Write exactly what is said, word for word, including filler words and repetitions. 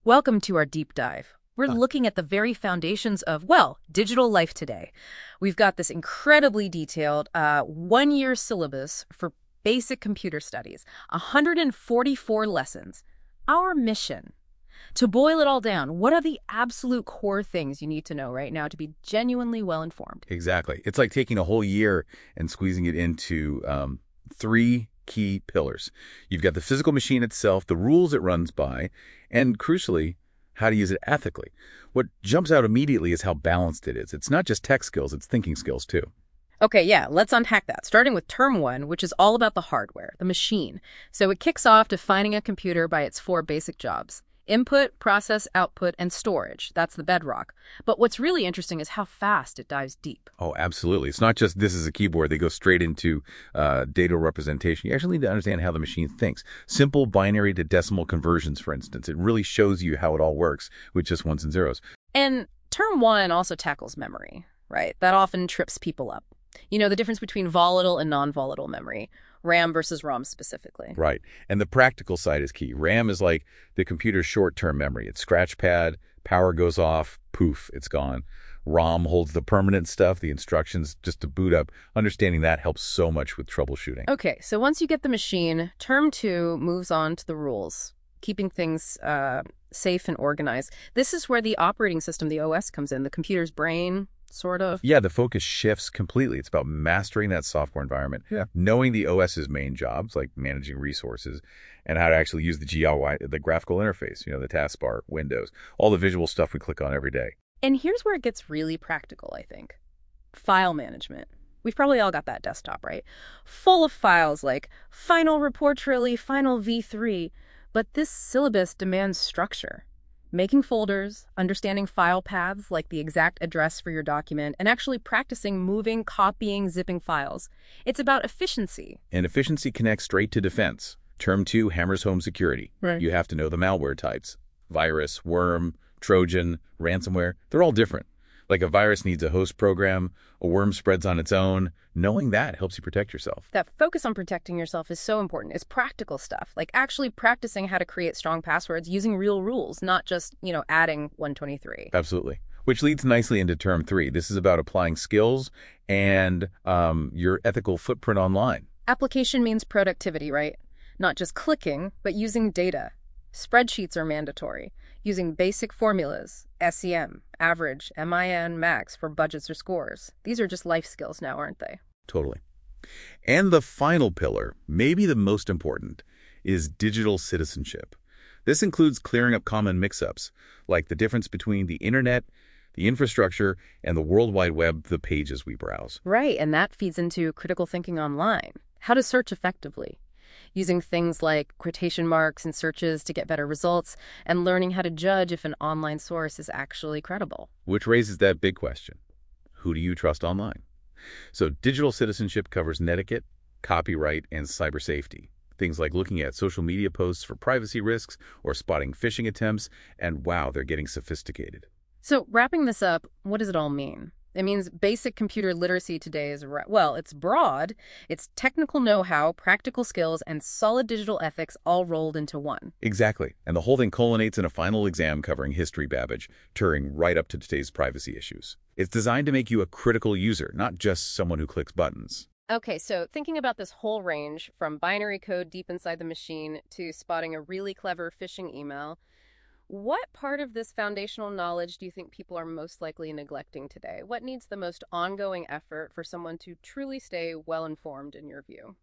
Welcome to our deep dive. We're Huh. looking at the very foundations of, well, digital life today. We've got this incredibly detailed uh, one-year syllabus for basic computer studies, one hundred forty-four lessons. Our mission, to boil it all down, what are the absolute core things you need to know right now to be genuinely well-informed? Exactly. It's like taking a whole year and squeezing it into um, three key pillars. You've got the physical machine itself, the rules it runs by, and crucially, how to use it ethically. What jumps out immediately is how balanced it is. It's not just tech skills, it's thinking skills too. Okay, yeah, let's unpack that, starting with term one, which is all about the hardware, the machine. So it kicks off defining a computer by its four basic jobs: input, process, output, and storage. That's the bedrock. But what's really interesting is how fast it dives deep. Oh, absolutely. It's not just this is a keyboard. They go straight into uh, data representation. You actually need to understand how the machine thinks. Simple binary to decimal conversions, for instance. It really shows you how it all works with just ones and zeros. And term one also tackles memory, right? That often trips people up. You know, the difference between volatile and non-volatile memory, RAM versus ROM specifically. Right. And the practical side is key. RAM is like the computer's short-term memory. It's scratch pad, power goes off, poof, it's gone. ROM holds the permanent stuff, the instructions just to boot up. Understanding that helps so much with troubleshooting. Okay, so once you get the machine, term two moves on to the rules, keeping things uh, safe and organized. This is where the operating system, the O S, comes in, the computer's brain, sort of. Yeah, the focus shifts completely. It's about mastering that software environment, Yeah. knowing the O S's main jobs, like managing resources, and how to actually use the G U I, the graphical interface, you know, the taskbar, Windows, all the visual stuff we click on every day. And here's where it gets really practical, I think. File management. We've probably all got that desktop, right? Full of files like Final Report Trilly, Final V three. But this syllabus demands structure. Making folders, understanding file paths like the exact address for your document, and actually practicing moving, copying, zipping files. It's about efficiency. And efficiency connects straight to defense. Term two hammers home security. Right. You have to know the malware types. Virus, worm, Trojan, ransomware, they're all different. Like a virus needs a host program, a worm spreads on its own. Knowing that helps you protect yourself. That focus on protecting yourself is so important. It's practical stuff, like actually practicing how to create strong passwords using real rules, not just, you know, adding one twenty-three. Absolutely. Which leads nicely into term three. This is about applying skills and um, your ethical footprint online. Application means productivity, right? Not just clicking, but using data. Spreadsheets are mandatory, using basic formulas, S E M, average, min, max for budgets or scores. These are just life skills now, aren't they? Totally. And the final pillar, maybe the most important, is digital citizenship. This includes clearing up common mix-ups, like the difference between the internet, the infrastructure, and the World Wide Web, the pages we browse. Right, and that feeds into critical thinking online. How to search effectively. Using things like quotation marks and searches to get better results, and learning how to judge if an online source is actually credible. Which raises that big question. Who do you trust online? So digital citizenship covers netiquette, copyright, and cyber safety. Things like looking at social media posts for privacy risks or spotting phishing attempts, and wow, they're getting sophisticated. So wrapping this up, what does it all mean? It means basic computer literacy today is, well, it's broad. It's technical know-how, practical skills, and solid digital ethics all rolled into one. Exactly. And the whole thing culminates in a final exam covering history Babbage, touring right up to today's privacy issues. It's designed to make you a critical user, not just someone who clicks buttons. Okay, so thinking about this whole range, from binary code deep inside the machine to spotting a really clever phishing email, what part of this foundational knowledge do you think people are most likely neglecting today? What needs the most ongoing effort for someone to truly stay well-informed in your view?